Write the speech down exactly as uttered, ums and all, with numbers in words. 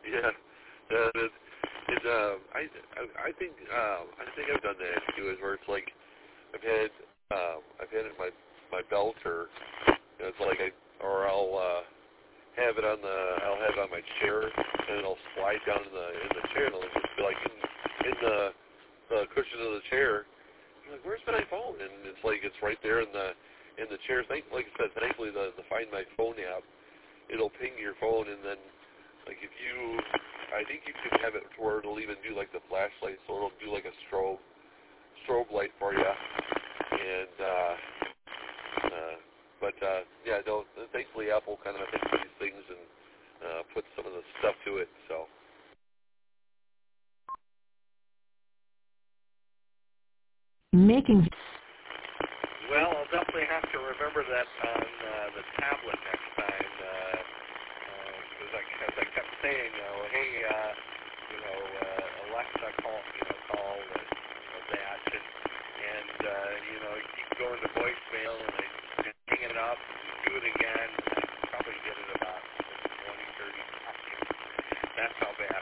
Yeah. Uh, it, it, uh, I, I, I think, uh, I think I've done that too. Is where it's like I've had, um, I've had it in my my belt, or you know, it's like I, or I'll uh, have it on the, I'll have it on my chair, and it'll slide down in the in the chair, and it'll just be like in, in the the cushion of the chair. I'm like, where's my phone? And it's like it's right there in the in the chair. Thank, like I said, thankfully the the Find My Phone app, it'll ping your phone, and then like if you, I think you can have it to where it'll even do like the flashlight, so it'll do like a strobe strobe light for you. And uh, uh, but uh, yeah, no, thankfully Apple kind of thinks these things and uh, puts some of the stuff to it. So. Making. Well, I'll definitely have to remember that on uh, the tablet next time, uh, uh, because I, as I kept saying, you know, hey, uh, you know, uh, Alexa, call, you know, call uh, you know, that, and, and uh, you know, keep going to voicemail, and I hang it up, and do it again, and I probably get it about twenty, thirty times. That's how bad